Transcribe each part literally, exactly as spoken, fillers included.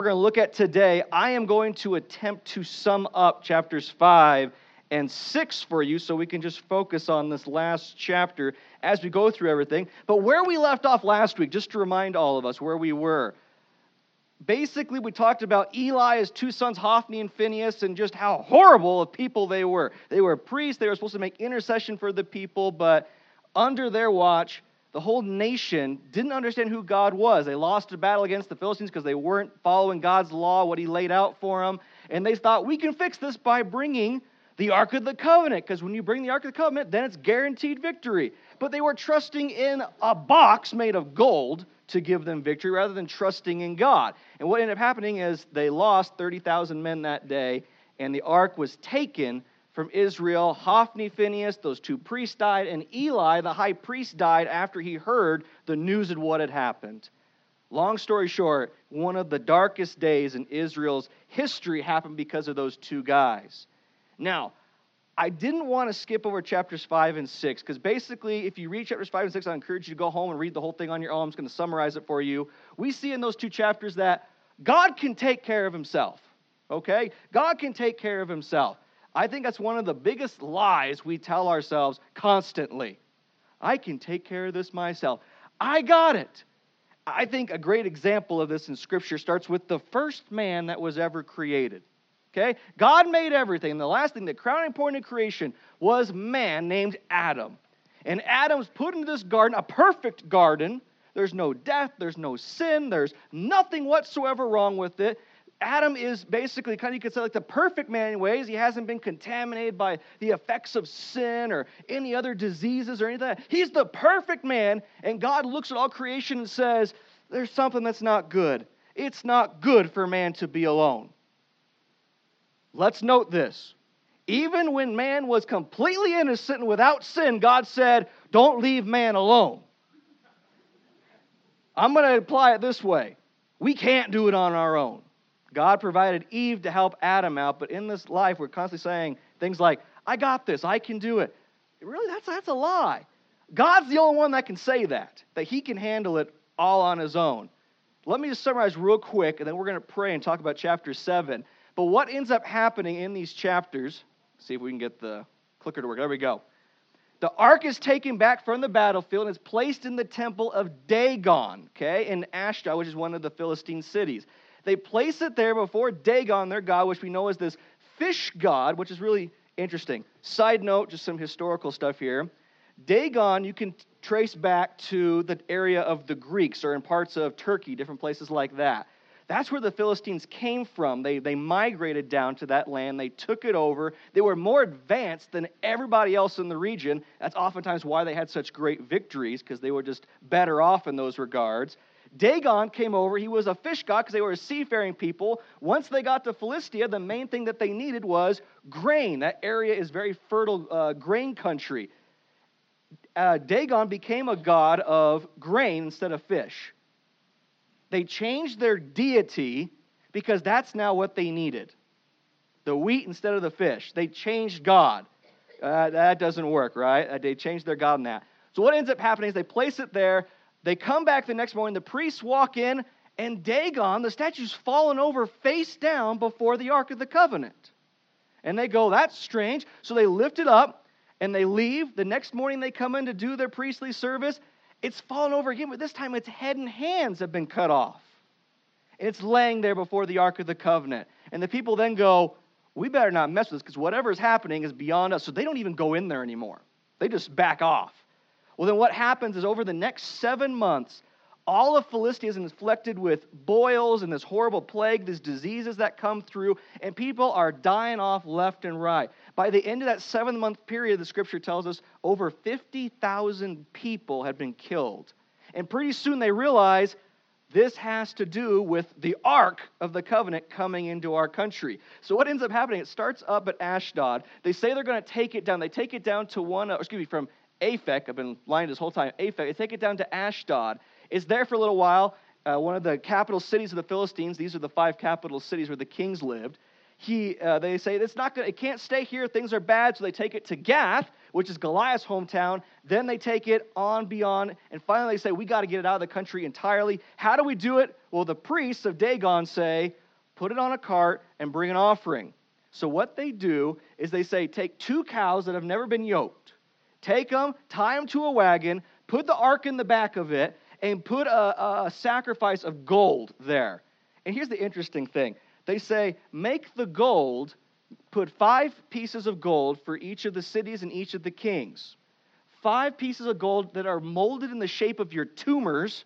we're going to look at today, I am going to attempt to sum up chapters five and six for you so we can just focus on this last chapter as we go through everything. But where we left off last week, just to remind all of us where we were, basically we talked about Eli, his two sons, Hophni and Phinehas, and just how horrible of people they were. They were priests, they were supposed to make intercession for the people, but under their watch, the whole nation didn't understand who God was. They lost a battle against the Philistines because they weren't following God's law, what he laid out for them. And they thought, we can fix this by bringing the Ark of the Covenant, because when you bring the Ark of the Covenant, then it's guaranteed victory. But they were trusting in a box made of gold to give them victory rather than trusting in God. And what ended up happening is they lost thirty thousand men that day, and the Ark was taken from Israel. Hophni, Phinehas, those two priests died, and Eli, the high priest, died after he heard the news of what had happened. Long story short, one of the darkest days in Israel's history happened because of those two guys. Now, I didn't want to skip over chapters five and six, because basically, if you read chapters five and six, I encourage you to go home and read the whole thing on your own. I'm just going to summarize it for you. We see in those two chapters that God can take care of himself, okay? God can take care of himself. I think that's one of the biggest lies we tell ourselves constantly. I can take care of this myself. I got it. I think a great example of this in Scripture starts with the first man that was ever created. Okay? God made everything. And the last thing, the crowning point of creation, was man named Adam. And Adam's put into this garden, a perfect garden. There's no death, there's no sin, there's nothing whatsoever wrong with it. Adam is basically, kind of, you could say, like the perfect man in ways. He hasn't been contaminated by the effects of sin or any other diseases or anything like that. He's the perfect man, and God looks at all creation and says, there's something that's not good. It's not good for man to be alone. Let's note this. Even when man was completely innocent and without sin, God said, don't leave man alone. I'm going to apply it this way. We can't do it on our own. God provided Eve to help Adam out, but in this life, we're constantly saying things like, I got this, I can do it. Really, that's, that's a lie. God's the only one that can say that, that he can handle it all on his own. Let me just summarize real quick, and then we're going to pray and talk about chapter seven. But what ends up happening in these chapters, see if we can get the clicker to work. There we go. The ark is taken back from the battlefield and is placed in the temple of Dagon, okay, in Ashdod, which is one of the Philistine cities. They place it there before Dagon, their god, which we know as this fish god, which is really interesting. Side note, just some historical stuff here. Dagon, you can trace back to the area of the Greeks, or in parts of Turkey, different places like that. That's where the Philistines came from. They, they migrated down to that land. They took it over. They were more advanced than everybody else in the region. That's oftentimes why they had such great victories, because they were just better off in those regards. Dagon came over. He was a fish god because they were a seafaring people. Once they got to Philistia, the main thing that they needed was grain. That area is very fertile uh, grain country. Uh, Dagon became a god of grain instead of fish. They changed their deity because that's now what they needed. The wheat instead of the fish. They changed God. Uh, that doesn't work, right? Uh, they changed their God in that. So what ends up happening is they place it there. They come back the next morning. The priests walk in, and Dagon, the statue's fallen over face down before the Ark of the Covenant. And they go, that's strange. So they lift it up, and they leave. The next morning they come in to do their priestly service. It's fallen over again, but this time its head and hands have been cut off. And it's laying there before the Ark of the Covenant. And the people then go, we better not mess with this, because whatever is happening is beyond us. So they don't even go in there anymore. They just back off. Well, then what happens is over the next seven months, all of Philistia is inflicted with boils and this horrible plague, these diseases that come through, and people are dying off left and right. By the end of that seven-month period, the Scripture tells us over fifty thousand people had been killed. And pretty soon they realize this has to do with the Ark of the Covenant coming into our country. So what ends up happening, it starts up at Ashdod. They say they're going to take it down. They take it down to one, excuse me, from Aphek. I've been lying this whole time. Aphek. They take it down to Ashdod. It's there for a little while. Uh, one of the capital cities of the Philistines. These are the five capital cities where the kings lived. he, uh, they say it's not gonna, it can't stay here. Things are bad, so they take it to Gath, which is Goliath's hometown. Then they take it on beyond, and finally they say, we got to get it out of the country entirely. How do we do it? Well, the priests of Dagon say, put it on a cart and bring an offering. So what they do is they say, take two cows that have never been yoked, take them, tie them to a wagon, put the ark in the back of it, and put a, a sacrifice of gold there. And here's the interesting thing. They say, make the gold, put five pieces of gold for each of the cities and each of the kings. Five pieces of gold that are molded in the shape of your tumors.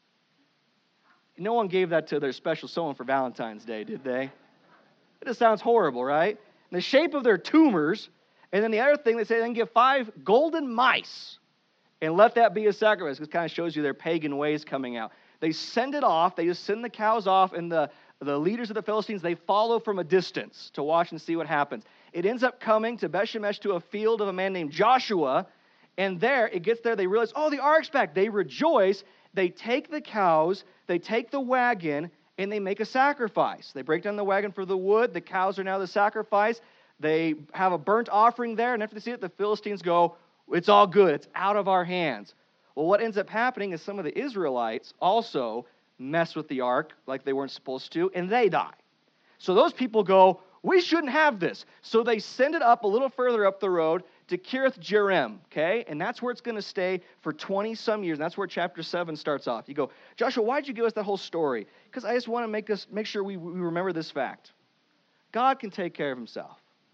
No one gave that to their special someone for Valentine's Day, did they? It just sounds horrible, right? In the shape of their tumors. And then the other thing, they say, then give five golden mice and let that be a sacrifice. This kind of shows you their pagan ways coming out. They send it off. They just send the cows off, and the, the leaders of the Philistines, they follow from a distance to watch and see what happens. It ends up coming to Beth-Shemesh, to a field of a man named Joshua, and there, it gets there, they realize, oh, the ark's back. They rejoice. They take the cows, they take the wagon, and they make a sacrifice. They break down the wagon for the wood. The cows are now the sacrifice. They have a burnt offering there, and after they see it, the Philistines go, it's all good. It's out of our hands. Well, what ends up happening is some of the Israelites also mess with the ark like they weren't supposed to, and they die. So those people go, we shouldn't have this. So they send it up a little further up the road to Kiriath Jearim, okay? And that's where it's going to stay for twenty-some years. And that's where chapter seven starts off. You go, Joshua, why'd you give us that whole story? Because I just want to make us make sure we, we remember this fact. God can take care of himself.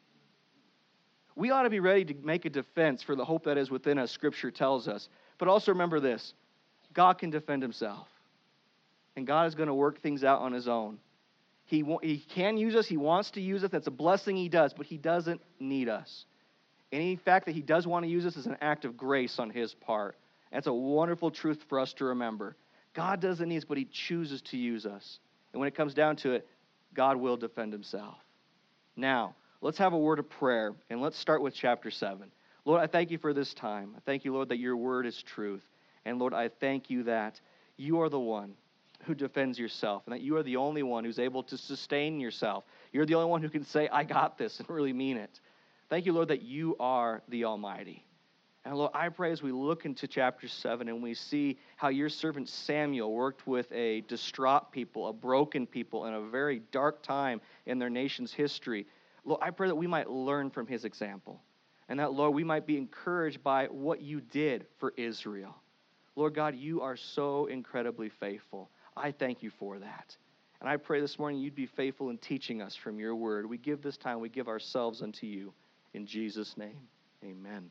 We ought to be ready to make a defense for the hope that is within us, Scripture tells us. But also remember this, God can defend himself. And God is going to work things out on his own. He, he can use us, he wants to use us, that's a blessing he does, but he doesn't need us. Any fact that he does want to use us is an act of grace on his part. That's a wonderful truth for us to remember. God doesn't need us, but he chooses to use us. And when it comes down to it, God will defend himself. Now, let's have a word of prayer, and let's start with chapter seven. Lord, I thank you for this time. I thank you, Lord, that your word is truth. And Lord, I thank you that you are the one who defends yourself, and that you are the only one who's able to sustain yourself. You're the only one who can say, I got this, and really mean it. Thank you, Lord, that you are the Almighty. And Lord, I pray as we look into chapter seven and we see how your servant Samuel worked with a distraught people, a broken people in a very dark time in their nation's history. Lord, I pray that we might learn from his example. And that, Lord, we might be encouraged by what you did for Israel. Lord God, you are so incredibly faithful. I thank you for that. And I pray this morning you'd be faithful in teaching us from your word. We give this time, we give ourselves unto you. In Jesus' name, amen.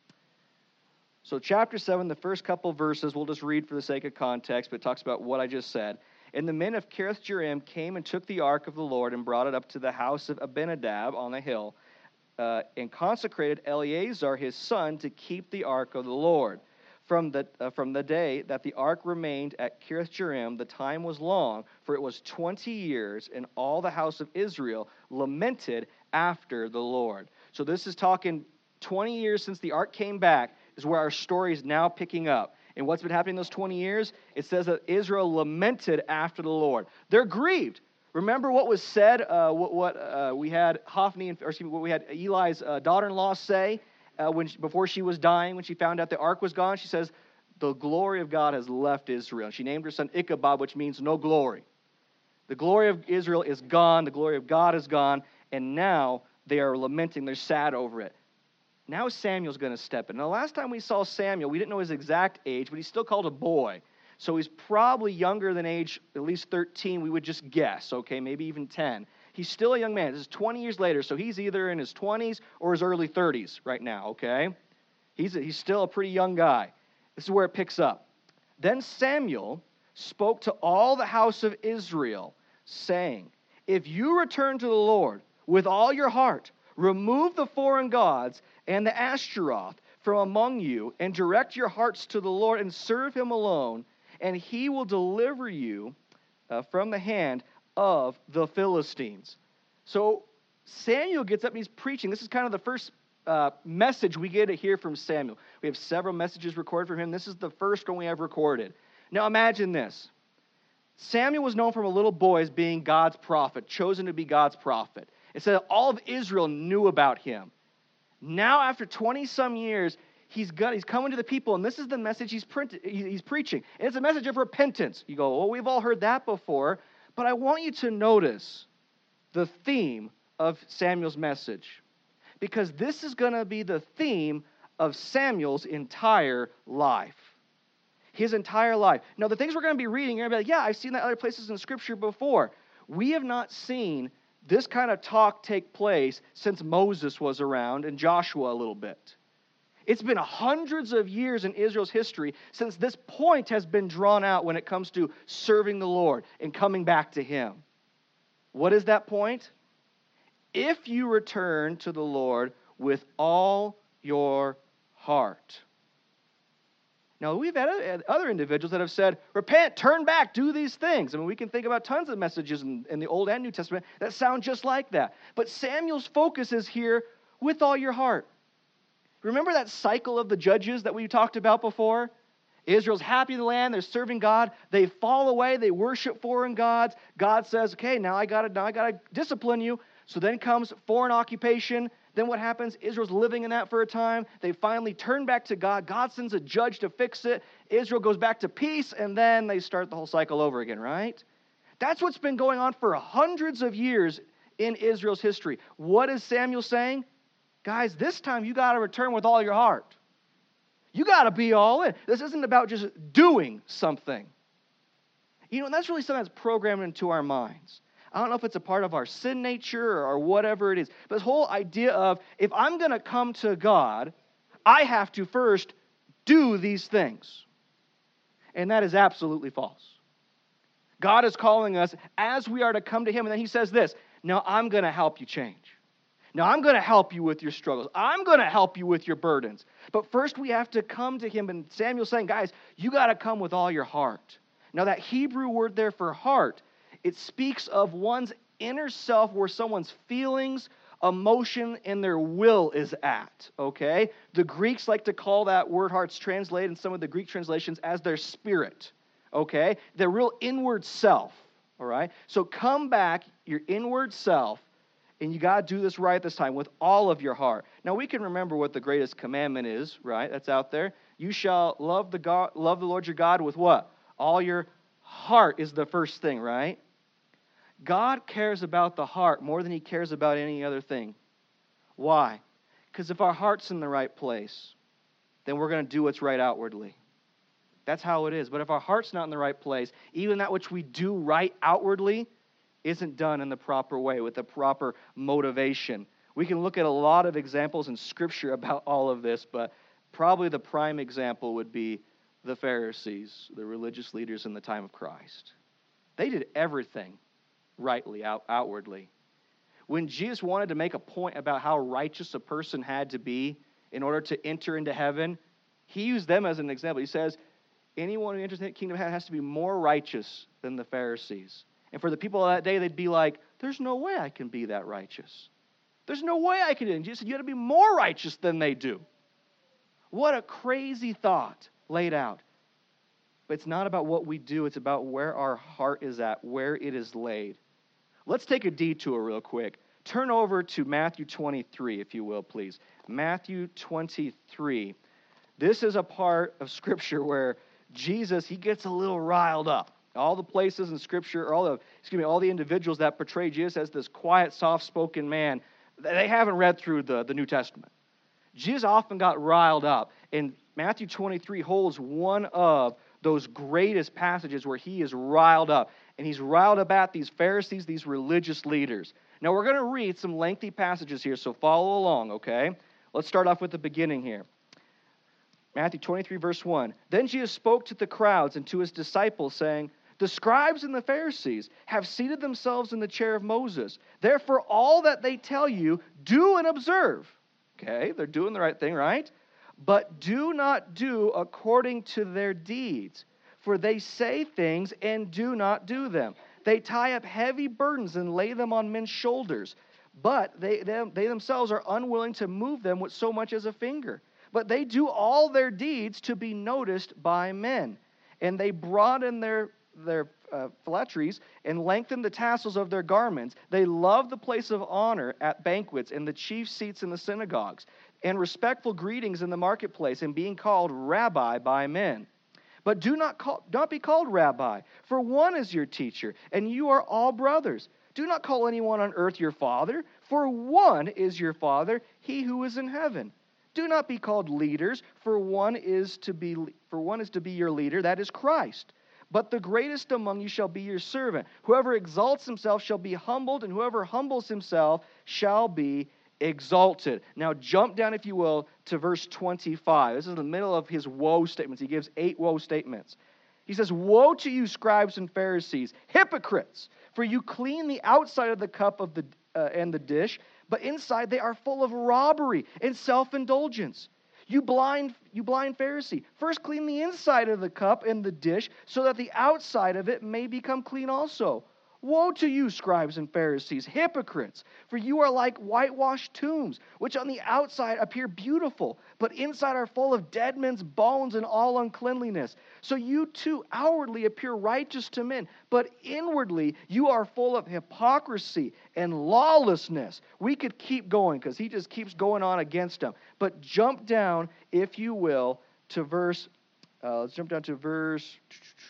So chapter seven, the first couple verses, we'll just read for the sake of context, but it talks about what I just said. And the men of Kiriath Jearim came and took the ark of the Lord and brought it up to the house of Abinadab on the hill, uh, and consecrated Eleazar his son to keep the ark of the Lord. From the, uh, from the day that the ark remained at Kiriath Jearim, the time was long, for it was twenty years, and all the house of Israel lamented after the Lord. So this is talking twenty years since the ark came back, is where our story is now picking up. And what's been happening those twenty years? It says that Israel lamented after the Lord. They're grieved. Remember what was said, uh, what, what uh, we had Hophni, or excuse me, what we had Eli's uh, daughter-in-law say uh, when she, before she was dying, when she found out the ark was gone. She says, the glory of God has left Israel. She named her son Ichabod, which means no glory. The glory of Israel is gone. The glory of God is gone. And now they are lamenting. They're sad over it. Now Samuel's going to step in. Now, the last time we saw Samuel, we didn't know his exact age, but he's still called a boy. So he's probably younger than age, at least thirteen, we would just guess, okay, maybe even ten. He's still a young man. This is twenty years later, so he's either in his twenties or his early thirties right now, okay? He's, a, he's still a pretty young guy. This is where it picks up. Then Samuel spoke to all the house of Israel, saying, if you return to the Lord with all your heart, remove the foreign gods and the Ashtaroth from among you, and direct your hearts to the Lord and serve him alone, and he will deliver you uh, from the hand of the Philistines. So Samuel gets up and he's preaching. This is kind of the first uh, message we get to hear from Samuel. We have several messages recorded from him. This is the first one we have recorded. Now imagine this. Samuel was known from a little boy as being God's prophet, chosen to be God's prophet. It said all of Israel knew about him. Now, after twenty-some years, he's got, he's coming to the people, and this is the message he's, printed, he's preaching. And it's a message of repentance. You go, well, we've all heard that before, but I want you to notice the theme of Samuel's message, because this is going to be the theme of Samuel's entire life. His entire life. Now, the things we're going to be reading, you're going to be like, yeah, I've seen that other places in Scripture before. We have not seen this kind of talk take place since Moses was around and Joshua a little bit. It's been hundreds of years in Israel's history since this point has been drawn out when it comes to serving the Lord and coming back to Him. What is that point? If you return to the Lord with all your heart. Now, we've had other individuals that have said, repent, turn back, do these things. I mean, we can think about tons of messages in, in the Old and New Testament that sound just like that. But Samuel's focus is here, with all your heart. Remember that cycle of the judges that we talked about before? Israel's happy in the land, they're serving God, they fall away, they worship foreign gods. God says, okay, now I gotta, now I gotta discipline you. So then comes foreign occupation. Then what happens? Israel's living in that for a time. They finally turn back to God. God sends a judge to fix it. Israel goes back to peace, and then they start the whole cycle over again, right? That's what's been going on for hundreds of years in Israel's history. What is Samuel saying? Guys, this time you got to return with all your heart. You got to be all in. This isn't about just doing something. You know, and that's really something that's programmed into our minds. I don't know if it's a part of our sin nature or whatever it is. But this whole idea of, if I'm going to come to God, I have to first do these things. And that is absolutely false. God is calling us as we are to come to Him. And then He says this, now I'm going to help you change. Now I'm going to help you with your struggles. I'm going to help you with your burdens. But first we have to come to Him. And Samuel's saying, guys, you got to come with all your heart. Now that Hebrew word there for heart, it speaks of one's inner self, where someone's feelings, emotion, and their will is at, okay? The Greeks like to call that word heart, it's translated in some of the Greek translations as their spirit, okay? Their real inward self, all right? So come back, your inward self, and you got to do this right this time with all of your heart. Now, we can remember what the greatest commandment is, right? That's out there. You shall love the God, love the Lord your God with what? All your heart is the first thing, right? God cares about the heart more than He cares about any other thing. Why? Because if our heart's in the right place, then we're going to do what's right outwardly. That's how it is. But if our heart's not in the right place, even that which we do right outwardly isn't done in the proper way, with the proper motivation. We can look at a lot of examples in Scripture about all of this, but probably the prime example would be the Pharisees, the religious leaders in the time of Christ. They did everything rightly, out, outwardly. When Jesus wanted to make a point about how righteous a person had to be in order to enter into heaven, He used them as an example. He says, anyone who enters the kingdom of heaven has to be more righteous than the Pharisees. And for the people of that day, they'd be like, there's no way I can be that righteous. There's no way I can do it. And Jesus said, you got to be more righteous than they do. What a crazy thought laid out. But it's not about what we do. It's about where our heart is at, where it is laid. Let's take a detour real quick. Turn over to Matthew twenty-three, if you will, please. Matthew twenty-three. This is a part of Scripture where Jesus, He gets a little riled up. All the places in Scripture, all the, excuse me, all the individuals that portray Jesus as this quiet, soft-spoken man, they haven't read through the, the New Testament. Jesus often got riled up. And Matthew twenty-three holds one of those greatest passages where He is riled up. And He's riled up at these Pharisees, these religious leaders. Now, we're going to read some lengthy passages here, so follow along, okay? Let's start off with the beginning here. Matthew twenty-three, verse one. Then Jesus spoke to the crowds and to His disciples, saying, the scribes and the Pharisees have seated themselves in the chair of Moses. Therefore, all that they tell you, do and observe. Okay, they're doing the right thing, right? But do not do according to their deeds, for they say things and do not do them. They tie up heavy burdens and lay them on men's shoulders, but they, they, they themselves are unwilling to move them with so much as a finger. But they do all their deeds to be noticed by men, and they broaden their, their uh, phylacteries and lengthen the tassels of their garments. They love the place of honor at banquets and the chief seats in the synagogues, and respectful greetings in the marketplace, and being called rabbi by men. But do not call, not be called rabbi, for one is your teacher, and you are all brothers. Do not call anyone on earth your father, for one is your Father, he who is in heaven. Do not be called leaders, for one is to be for one is to be your leader, that is Christ. But the greatest among you shall be your servant. Whoever exalts himself shall be humbled, and whoever humbles himself shall be exalted. Now jump down, if you will, to verse twenty-five. This is the middle of his woe statements. He gives eight woe statements. He says, "Woe to you, scribes and Pharisees, hypocrites! For you clean the outside of the cup of the uh, and the dish, but inside they are full of robbery and self-indulgence. You blind, you blind Pharisee, first clean the inside of the cup and the dish, so that the outside of it may become clean also. Woe to you, scribes and Pharisees, hypocrites! For you are like whitewashed tombs, which on the outside appear beautiful, but inside are full of dead men's bones and all uncleanliness. So you too outwardly appear righteous to men, but inwardly you are full of hypocrisy and lawlessness." We could keep going because he just keeps going on against them. But jump down, if you will, to verse, uh, let's jump down to verse...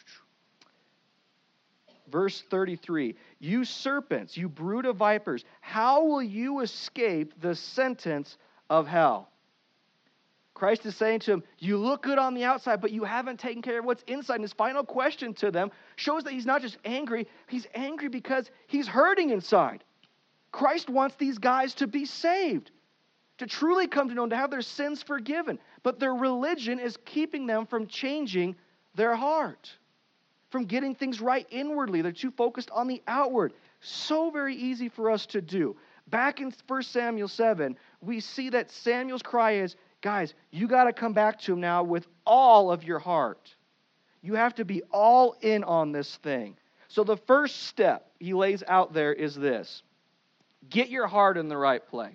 Verse thirty-three, "You serpents, you brood of vipers, how will you escape the sentence of hell?" Christ is saying to him, you look good on the outside, but you haven't taken care of what's inside. And his final question to them shows that he's not just angry, he's angry because he's hurting inside. Christ wants these guys to be saved, to truly come to know him, to have their sins forgiven. But their religion is keeping them from changing their heart, from getting things right inwardly. They're too focused on the outward. So very easy for us to do. Back in First Samuel seven, we see that Samuel's cry is, guys, you got to come back to him now with all of your heart. You have to be all in on this thing. So the first step he lays out there is this: get your heart in the right place.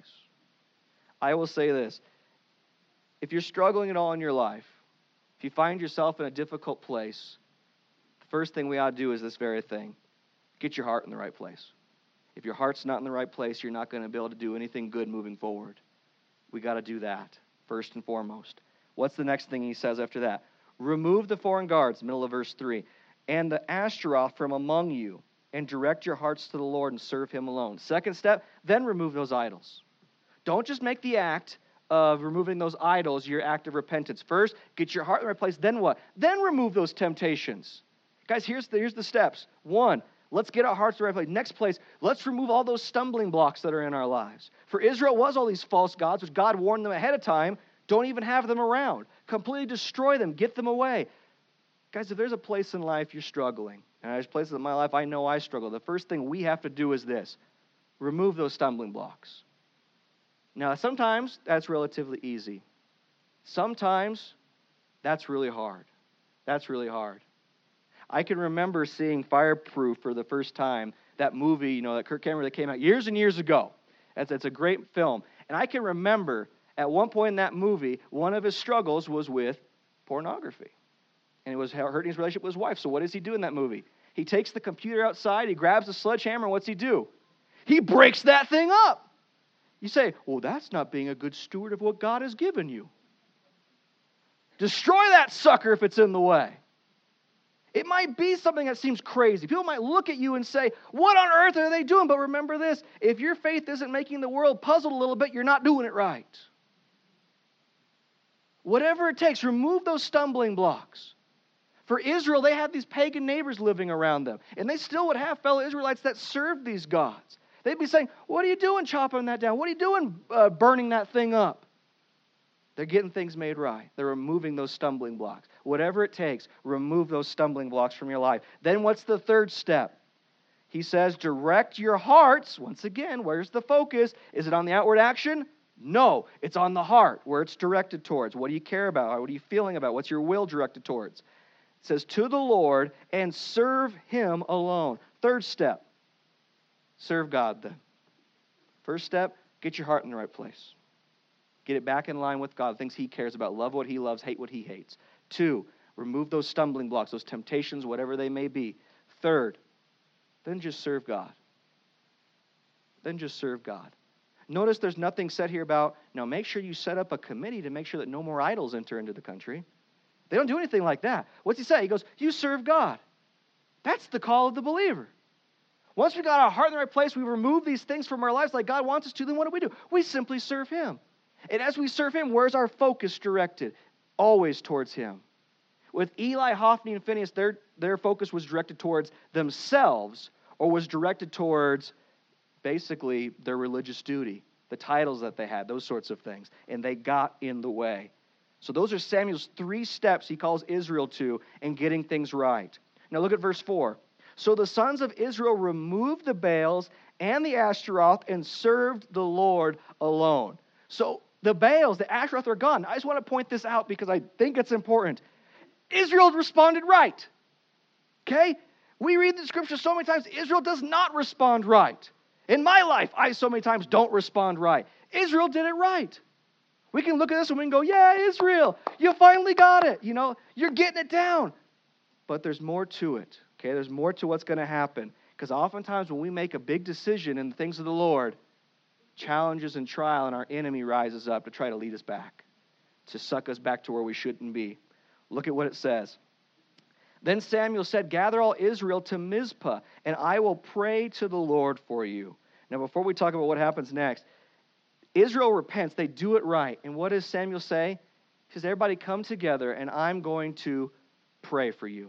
I will say this: if you're struggling at all in your life, if you find yourself in a difficult place, first thing we ought to do is this very thing: get your heart in the right place. If your heart's not in the right place, you're not going to be able to do anything good moving forward. We got to do that first and foremost. What's the next thing he says after that? Remove the foreign gods, middle of verse three, and the Ashtaroth from among you, and direct your hearts to the Lord and serve him alone. Second step, then remove those idols. Don't just make the act of removing those idols your act of repentance. First, get your heart in the right place. Then what? Then remove those temptations. Guys, here's the, here's the steps. One, let's get our hearts in the right place. Next place, let's remove all those stumbling blocks that are in our lives. For Israel was all these false gods, which God warned them ahead of time. Don't even have them around. Completely destroy them. Get them away. Guys, if there's a place in life you're struggling, and there's places in my life I know I struggle, the first thing we have to do is this: remove those stumbling blocks. Now, sometimes that's relatively easy. Sometimes that's really hard. That's really hard. I can remember seeing Fireproof for the first time, that movie, you know, that Kirk Cameron that came out years and years ago. It's, it's a great film. And I can remember at one point in that movie, one of his struggles was with pornography. And it was hurting his relationship with his wife. So what does he do in that movie? He takes the computer outside, he grabs a sledgehammer, and what's he do? He breaks that thing up. You say, well, that's not being a good steward of what God has given you. Destroy that sucker if it's in the way. It might be something that seems crazy. People might look at you and say, what on earth are they doing? But remember this: if your faith isn't making the world puzzled a little bit, you're not doing it right. Whatever it takes, remove those stumbling blocks. For Israel, they had these pagan neighbors living around them, and they still would have fellow Israelites that served these gods. They'd be saying, what are you doing chopping that down? What are you doing uh, burning that thing up? They're getting things made right. They're removing those stumbling blocks. Whatever it takes, remove those stumbling blocks from your life. Then what's the third step? He says, direct your hearts. Once again, where's the focus? Is it on the outward action? No, it's on the heart, where it's directed towards. What do you care about? What are you feeling about? What's your will directed towards? It says, to the Lord, and serve him alone. Third step, serve God then. First step, get your heart in the right place. Get it back in line with God, things he cares about. Love what he loves, hate what he hates. Two, remove those stumbling blocks, those temptations, whatever they may be. Third, then just serve God. Then just serve God. Notice there's nothing said here about, now make sure you set up a committee to make sure that no more idols enter into the country. They don't do anything like that. What's he say? He goes, you serve God. That's the call of the believer. Once we got our heart in the right place, we remove these things from our lives like God wants us to, then what do we do? We simply serve Him. And as we serve Him, where's our focus directed? Always towards Him. With Eli, Hophni, and Phinehas, their, their focus was directed towards themselves or was directed towards basically their religious duty, the titles that they had, those sorts of things. And they got in the way. So those are Samuel's three steps he calls Israel to in getting things right. Now look at verse four. So the sons of Israel removed the Baals and the Ashtaroth and served the Lord alone. So the Baals, the Ashtaroth are gone. I just want to point this out because I think it's important. Israel responded right. Okay? We read the scripture so many times, Israel does not respond right. In my life, I so many times don't respond right. Israel did it right. We can look at this and we can go, yeah, Israel, you finally got it. You know, you're getting it down. But there's more to it. Okay, there's more to what's going to happen. Because oftentimes when we make a big decision in the things of the Lord, challenges and trial and our enemy rises up to try to lead us back, to suck us back to where we shouldn't be. Look at what it says. Then Samuel said, gather all Israel to Mizpah, and I will pray to the Lord for you. Now, before we talk about what happens next, Israel repents. They do it right. And what does Samuel say? He says, everybody come together, and I'm going to pray for you.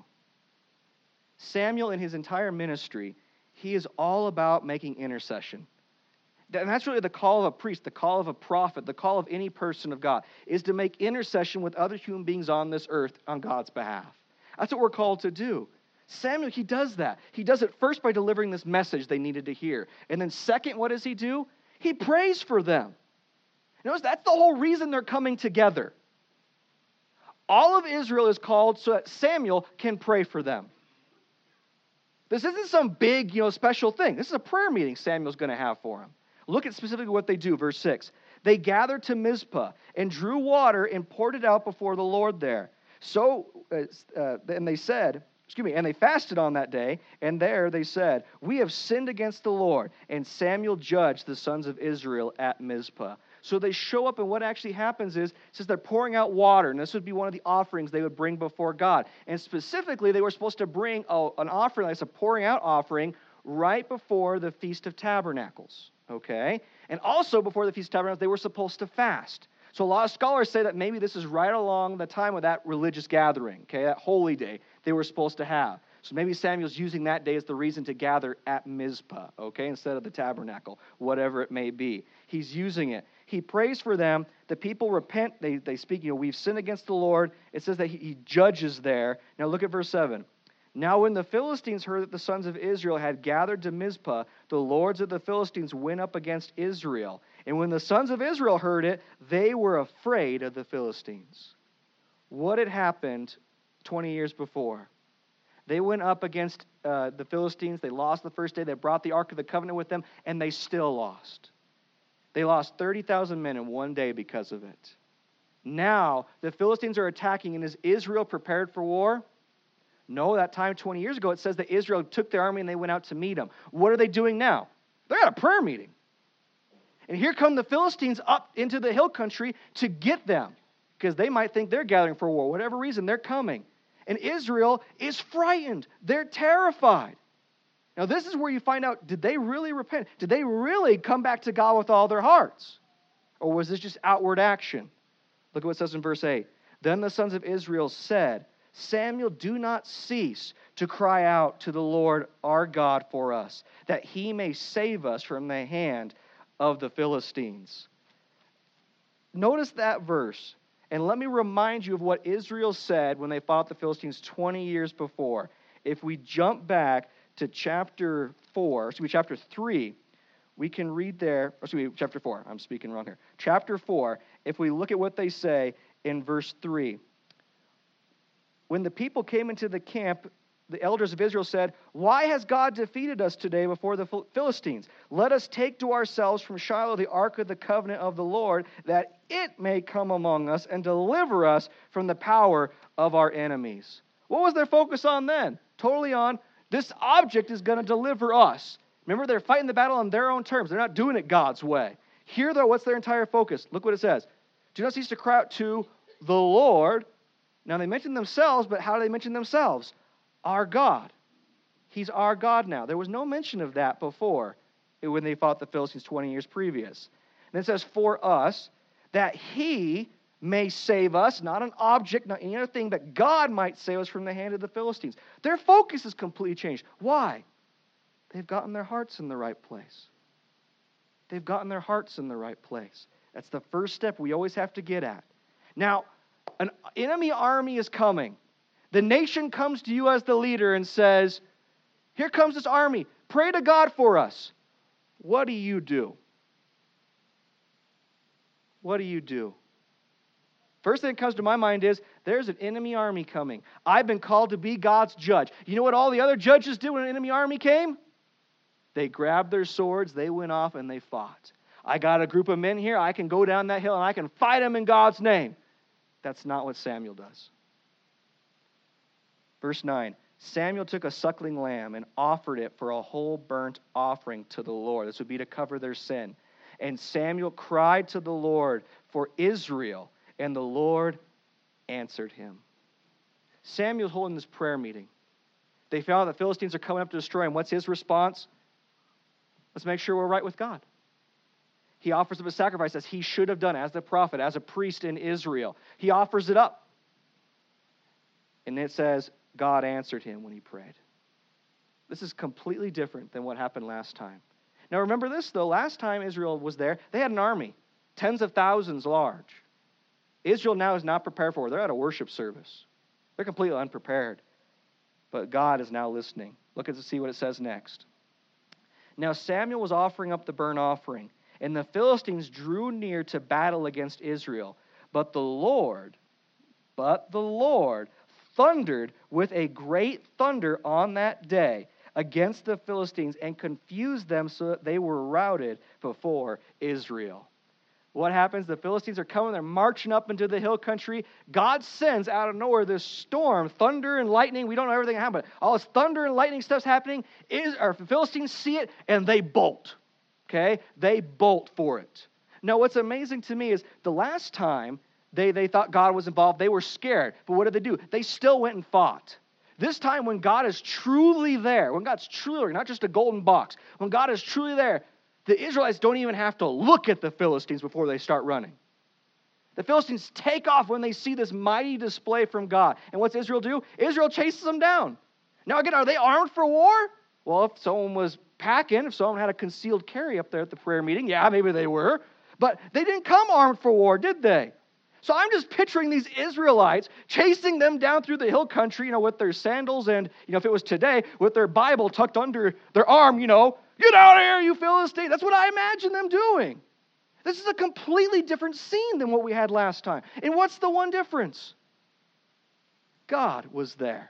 Samuel, in his entire ministry, he is all about making intercession. And that's really the call of a priest, the call of a prophet, the call of any person of God, is to make intercession with other human beings on this earth on God's behalf. That's what we're called to do. Samuel, he does that. He does it first by delivering this message they needed to hear. And then second, what does he do? He prays for them. Notice that's the whole reason they're coming together. All of Israel is called so that Samuel can pray for them. This isn't some big, you know, special thing. This is a prayer meeting Samuel's going to have for them. Look at specifically what they do, verse six. They gathered to Mizpah and drew water and poured it out before the Lord there. So, uh, uh, and they said, excuse me, and they fasted on that day, and there they said, we have sinned against the Lord. And Samuel judged the sons of Israel at Mizpah. So they show up, and what actually happens is, it says they're pouring out water, and this would be one of the offerings they would bring before God. And specifically, they were supposed to bring a, an offering, like a pouring out offering, right before the Feast of Tabernacles, okay? And also before the Feast of Tabernacles, they were supposed to fast. So a lot of scholars say that maybe this is right along the time of that religious gathering, okay, that holy day they were supposed to have. So maybe Samuel's using that day as the reason to gather at Mizpah, okay, instead of the tabernacle, whatever it may be. He's using it. He prays for them. The people repent. They, they speak, you know, we've sinned against the Lord. It says that he, he judges there. Now look at verse seven. Now when the Philistines heard that the sons of Israel had gathered to Mizpah, the lords of the Philistines went up against Israel. And when the sons of Israel heard it, they were afraid of the Philistines. What had happened twenty years before? They went up against uh, the Philistines. They lost the first day. They brought the Ark of the Covenant with them, and they still lost. They lost thirty thousand men in one day because of it. Now, the Philistines are attacking, and is Israel prepared for war? No, that time twenty years ago, it says that Israel took their army and they went out to meet them. What are they doing now? They're at a prayer meeting. And here come the Philistines up into the hill country to get them, because they might think they're gathering for war. Whatever reason, they're coming. And Israel is frightened. They're terrified. Now, this is where you find out, did they really repent? Did they really come back to God with all their hearts? Or was this just outward action? Look at what it says in verse eight. Then the sons of Israel said, Samuel, do not cease to cry out to the Lord our God for us, that he may save us from the hand of the Philistines. Notice that verse. And let me remind you of what Israel said when they fought the Philistines twenty years before. If we jump back to chapter four, excuse me, chapter three, we can read there, excuse me, chapter four, I'm speaking wrong here. Chapter four, if we look at what they say in verse three. When the people came into the camp, the elders of Israel said, why has God defeated us today before the Philistines? Let us take to ourselves from Shiloh the ark of the covenant of the Lord, that it may come among us and deliver us from the power of our enemies. What was their focus on then? Totally on This object is going to deliver us. Remember, they're fighting the battle on their own terms. They're not doing it God's way. Here, though, what's their entire focus? Look what it says. Do not cease to cry out to the Lord. Now, they mention themselves, but how do they mention themselves? Our God. He's our God now. There was no mention of that before when they fought the Philistines twenty years previous. And it says, for us, that He may save us, not an object, not any other thing, but God might save us from the hand of the Philistines. Their focus is completely changed. Why? They've gotten their hearts in the right place. They've gotten their hearts in the right place. That's the first step we always have to get at. Now, an enemy army is coming. The nation comes to you as the leader and says, here comes this army. Pray to God for us. What do you do? What do you do? First thing that comes to my mind is, there's an enemy army coming. I've been called to be God's judge. You know what all the other judges did when an enemy army came? They grabbed their swords, they went off, and they fought. I got a group of men here, I can go down that hill and I can fight them in God's name. That's not what Samuel does. Verse nine, Samuel took a suckling lamb and offered it for a whole burnt offering to the Lord. This would be to cover their sin. And Samuel cried to the Lord for Israel, and the Lord answered him. Samuel's holding this prayer meeting. They found the Philistines are coming up to destroy him. What's his response? Let's make sure we're right with God. He offers up a sacrifice as he should have done as the prophet, as a priest in Israel. He offers it up. And it says, God answered him when he prayed. This is completely different than what happened last time. Now remember this, though. Last time Israel was there, they had an army, tens of thousands large. Israel now is not prepared for it. They're at a worship service. They're completely unprepared. But God is now listening. Look at to see what it says next. Now Samuel was offering up the burnt offering, and the Philistines drew near to battle against Israel. But the Lord, but the Lord thundered with a great thunder on that day against the Philistines and confused them so that they were routed before Israel. What happens? The Philistines are coming. They're marching up into the hill country. God sends out of nowhere this storm, thunder and lightning. We don't know everything that happened. All this thunder and lightning stuff's happening. Is, or the Philistines see it, and they bolt. Okay? They bolt for it. Now, what's amazing to me is the last time they, they thought God was involved, they were scared. But what did they do? They still went and fought. This time when God is truly there, when God's truly, not just a golden box, when God is truly there, the Israelites don't even have to look at the Philistines before they start running. The Philistines take off when they see this mighty display from God. And what's Israel do? Israel chases them down. Now again, are they armed for war? Well, if someone was packing, if someone had a concealed carry up there at the prayer meeting, yeah, maybe they were. But they didn't come armed for war, did they? So I'm just picturing these Israelites chasing them down through the hill country, you know, with their sandals and, you know, if it was today, with their Bible tucked under their arm, you know, get out of here, you Philistines. That's what I imagine them doing. This is a completely different scene than what we had last time. And what's the one difference? God was there.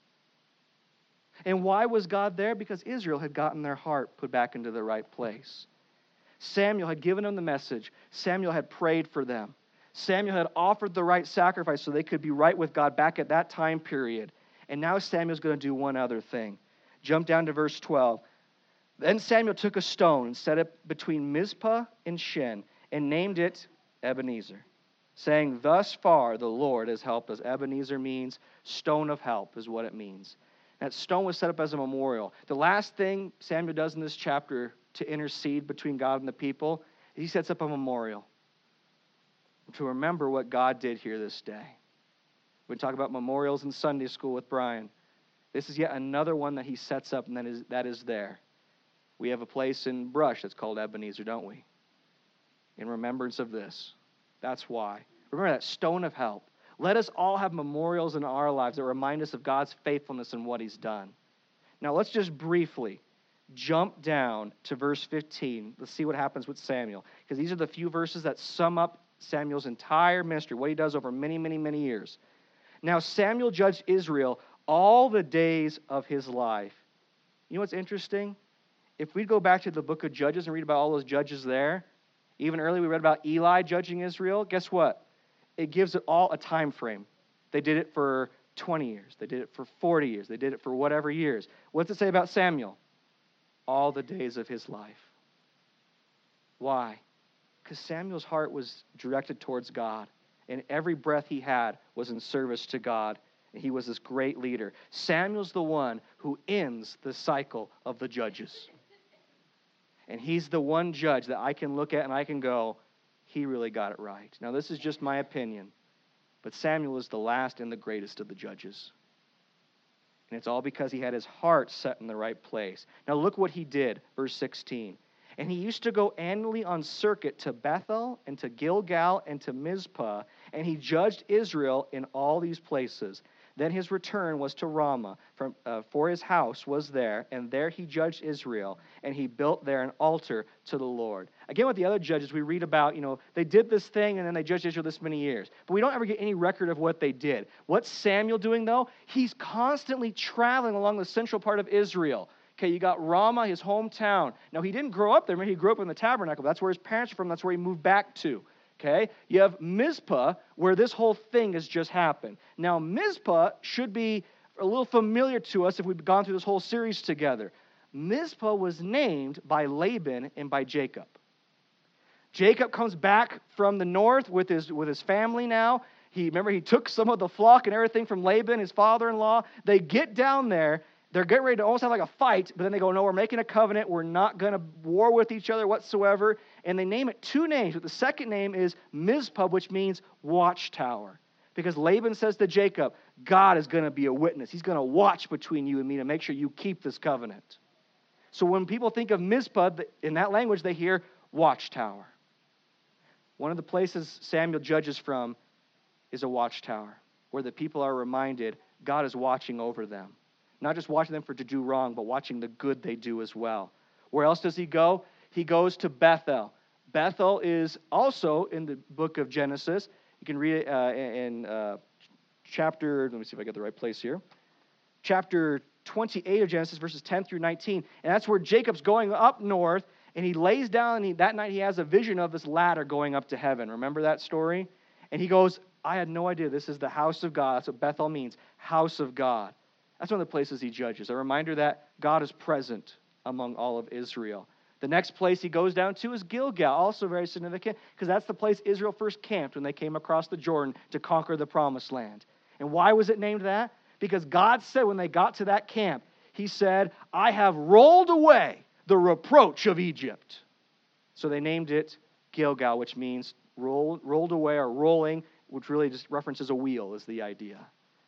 And why was God there? Because Israel had gotten their heart put back into the right place. Samuel had given them the message. Samuel had prayed for them. Samuel had offered the right sacrifice so they could be right with God back at that time period. And now Samuel's going to do one other thing. Jump down to verse twelve. Then Samuel took a stone and set it between Mizpah and Shen and named it Ebenezer, saying, thus far the Lord has helped us. Ebenezer means stone of help is what it means. That stone was set up as a memorial. The last thing Samuel does in this chapter to intercede between God and the people, he sets up a memorial to remember what God did here this day. We talk about memorials in Sunday school with Brian. This is yet another one that he sets up and that is, that is there. We have a place in Brush that's called Ebenezer, don't we? In remembrance of this. That's why. Remember that stone of help. Let us all have memorials in our lives that remind us of God's faithfulness and what he's done. Now let's just briefly jump down to verse fifteen. Let's see what happens with Samuel. Because these are the few verses that sum up Samuel's entire ministry, what he does over many, many, many years. Now Samuel judged Israel all the days of his life. You know what's interesting? If we go back to the book of Judges and read about all those judges there, even earlier we read about Eli judging Israel, guess what? It gives it all a time frame. They did it for twenty years. They did it for forty years. They did it for whatever years. What's it say about Samuel? All the days of his life. Why? Because Samuel's heart was directed towards God, and every breath he had was in service to God, and he was this great leader. Samuel's the one who ends the cycle of the judges. And he's the one judge that I can look at and I can go, he really got it right. Now, this is just my opinion, but Samuel is the last and the greatest of the judges. And it's all because he had his heart set in the right place. Now, look what he did, verse sixteen. And he used to go annually on circuit to Bethel and to Gilgal and to Mizpah, and he judged Israel in all these places. Then his return was to Ramah, from, uh, for his house was there, and there he judged Israel, and he built there an altar to the Lord. Again, with the other judges, we read about, you know, they did this thing, and then they judged Israel this many years. But we don't ever get any record of what they did. What's Samuel doing, though? He's constantly traveling along the central part of Israel. Okay, you got Ramah, his hometown. Now, he didn't grow up there. He grew up in the tabernacle. That's where his parents are from. That's where he moved back to. Okay, you have Mizpah, where this whole thing has just happened. Now, Mizpah should be a little familiar to us if we've gone through this whole series together. Mizpah was named by Laban and by Jacob. Jacob comes back from the north with his, with his family now. He, remember, he took some of the flock and everything from Laban, his father-in-law. They get down there. They're getting ready to almost have like a fight, but then they go, no, we're making a covenant. We're not going to war with each other whatsoever. And they name it two names. But the second name is Mizpah, which means watchtower. Because Laban says to Jacob, God is going to be a witness. He's going to watch between you and me to make sure you keep this covenant. So when people think of Mizpah, in that language, they hear watchtower. One of the places Samuel judges from is a watchtower, where the people are reminded God is watching over them. Not just watching them for to do wrong, but watching the good they do as well. Where else does he go? He goes to Bethel. Bethel is also in the book of Genesis. You can read it uh, in uh, chapter, let me see if I get the right place here. Chapter twenty-eight of Genesis, verses ten through nineteen. And that's where Jacob's going up north, and he lays down, and he, that night he has a vision of this ladder going up to heaven. Remember that story? And he goes, I had no idea. This is the house of God. That's what Bethel means, house of God. That's one of the places he judges. A reminder that God is present among all of Israel. The next place he goes down to is Gilgal, also very significant, because that's the place Israel first camped when they came across the Jordan to conquer the Promised Land. And why was it named that? Because God said when they got to that camp, he said, I have rolled away the reproach of Egypt. So they named it Gilgal, which means roll, rolled away or rolling, which really just references a wheel is the idea.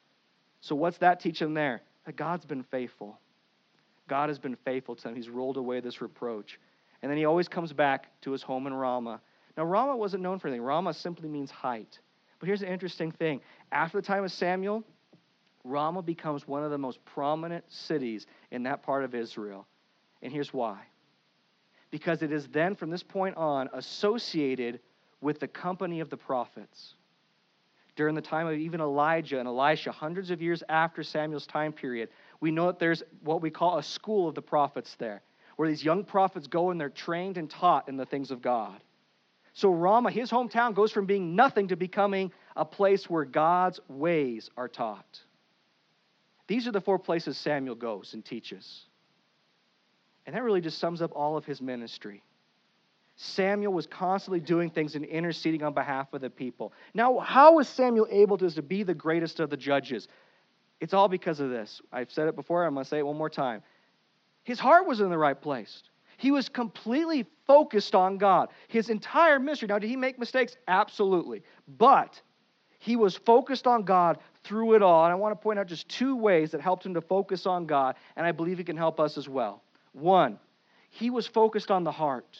So what's that teach them there? That God's been faithful. God has been faithful to them. He's rolled away this reproach. And then he always comes back to his home in Ramah. Now, Ramah wasn't known for anything. Ramah simply means height. But here's the interesting thing. After the time of Samuel, Ramah becomes one of the most prominent cities in that part of Israel. And here's why. Because it is then, from this point on, associated with the company of the prophets. During the time of even Elijah and Elisha, hundreds of years after Samuel's time period, we know that there's what we call a school of the prophets there, where these young prophets go and they're trained and taught in the things of God. So Ramah, his hometown, goes from being nothing to becoming a place where God's ways are taught. These are the four places Samuel goes and teaches. And that really just sums up all of his ministry. Samuel was constantly doing things and interceding on behalf of the people. Now, how was Samuel able to, to be the greatest of the judges? It's all because of this. I've said it before. I'm going to say it one more time. His heart was in the right place. He was completely focused on God. His entire ministry. Now, did he make mistakes? Absolutely. But he was focused on God through it all. And I want to point out just two ways that helped him to focus on God, and I believe he can help us as well. One, he was focused on the heart.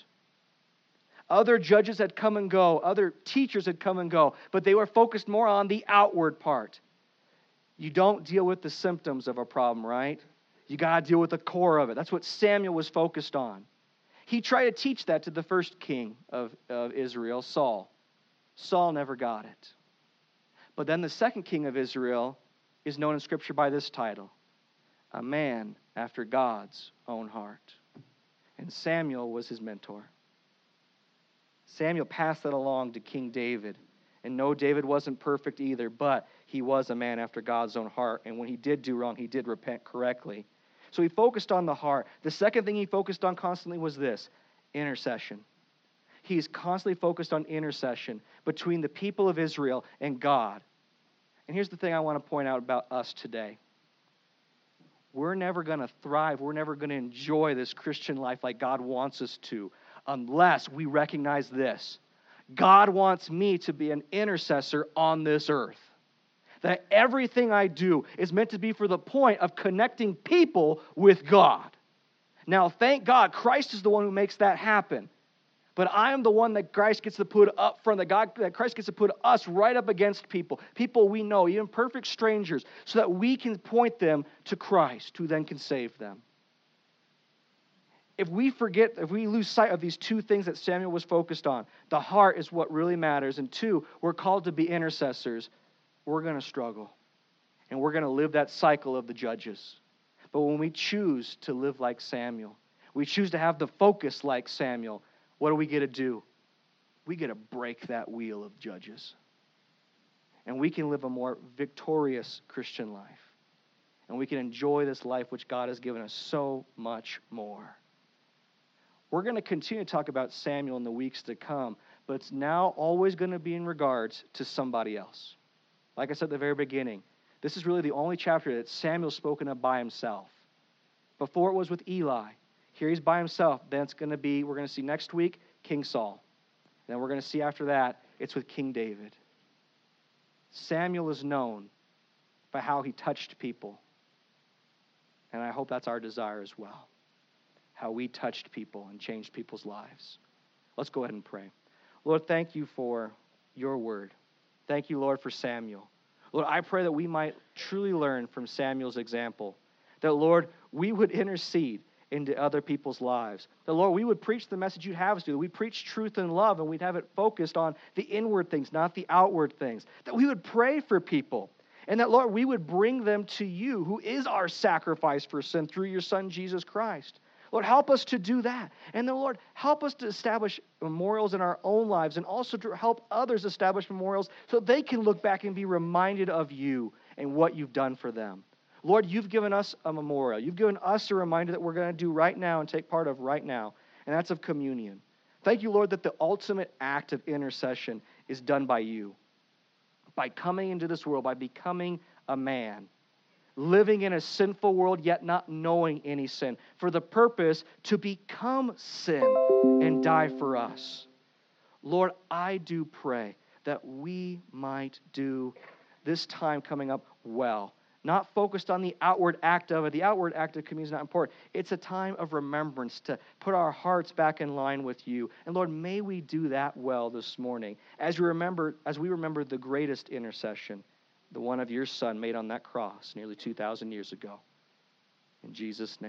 Other judges had come and go. Other teachers had come and go. But they were focused more on the outward part. You don't deal with the symptoms of a problem, right? You got to deal with the core of it. That's what Samuel was focused on. He tried to teach that to the first king of, of Israel, Saul. Saul never got it. But then the second king of Israel is known in Scripture by this title, a man after God's own heart. And Samuel was his mentor. Samuel passed that along to King David. And no, David wasn't perfect either, but he was a man after God's own heart. And when he did do wrong, he did repent correctly. So he focused on the heart. The second thing he focused on constantly was this: intercession. He's constantly focused on intercession between the people of Israel and God. And here's the thing I want to point out about us today. We're never going to thrive. We're never going to enjoy this Christian life like God wants us to unless we recognize this. God wants me to be an intercessor on this earth. That everything I do is meant to be for the point of connecting people with God. Now, thank God, Christ is the one who makes that happen. But I am the one that Christ gets to put up front, that God, that Christ gets to put us right up against people, people we know, even perfect strangers, so that we can point them to Christ, who then can save them. If we forget, if we lose sight of these two things that Samuel was focused on, the heart is what really matters, and two, we're called to be intercessors, we're going to struggle. And we're going to live that cycle of the judges. But when we choose to live like Samuel, we choose to have the focus like Samuel, what do we get to do? We get to break that wheel of judges. And we can live a more victorious Christian life. And we can enjoy this life which God has given us so much more. We're going to continue to talk about Samuel in the weeks to come, but it's now always going to be in regards to somebody else. Like I said at the very beginning, this is really the only chapter that Samuel's spoken of by himself. Before it was with Eli. Here he's by himself. Then it's going to be, we're going to see next week, King Saul. And then we're going to see after that, it's with King David. Samuel is known by how he touched people. And I hope that's our desire as well. How we touched people and changed people's lives. Let's go ahead and pray. Lord, thank you for your word. Thank you, Lord, for Samuel. Lord, I pray that we might truly learn from Samuel's example. That, Lord, we would intercede into other people's lives. That, Lord, we would preach the message you'd have us do. That we preach truth and love, and we'd have it focused on the inward things, not the outward things. That we would pray for people. And that, Lord, we would bring them to you, who is our sacrifice for sin through your Son, Jesus Christ. Lord, help us to do that. And then, Lord, help us to establish memorials in our own lives and also to help others establish memorials so they can look back and be reminded of you and what you've done for them. Lord, you've given us a memorial. You've given us a reminder that we're going to do right now and take part of right now, and that's of communion. Thank you, Lord, that the ultimate act of intercession is done by you. By coming into this world, by becoming a man. Living in a sinful world, yet not knowing any sin, for the purpose to become sin and die for us. Lord, I do pray that we might do this time coming up well, not focused on the outward act of it. The outward act of communion is not important. It's a time of remembrance to put our hearts back in line with you. And Lord, may we do that well this morning as we remember, as we remember the greatest intercession, the one of your Son made on that cross nearly two thousand years ago. In Jesus' name.